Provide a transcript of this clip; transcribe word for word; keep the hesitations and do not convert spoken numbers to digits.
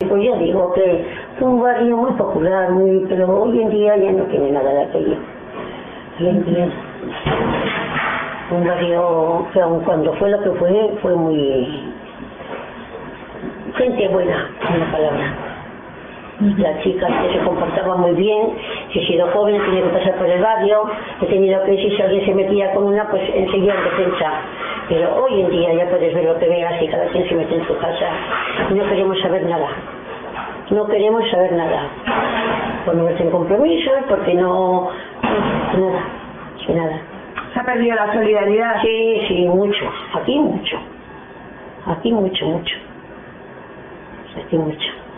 pues ya digo que fue un barrio muy popular, muy, pero hoy en día ya no tiene nada de aquello. Hoy en día, un barrio que aun cuando fue lo que fue, fue muy... gente buena, una palabra. La chica que se comportaba muy bien, si he sido joven tenía que pasar por el barrio, he tenido que si alguien se metía con una, pues enseguida en defensa. Pero hoy en día ya puedes ver lo que veas y cada quien se mete en su casa y no queremos saber nada. No queremos saber nada. Por no verse en compromiso, porque no... nada, sí, nada. ¿Se ha perdido la solidaridad? Sí, sí, mucho. Aquí mucho. Aquí mucho, mucho. Aquí mucho.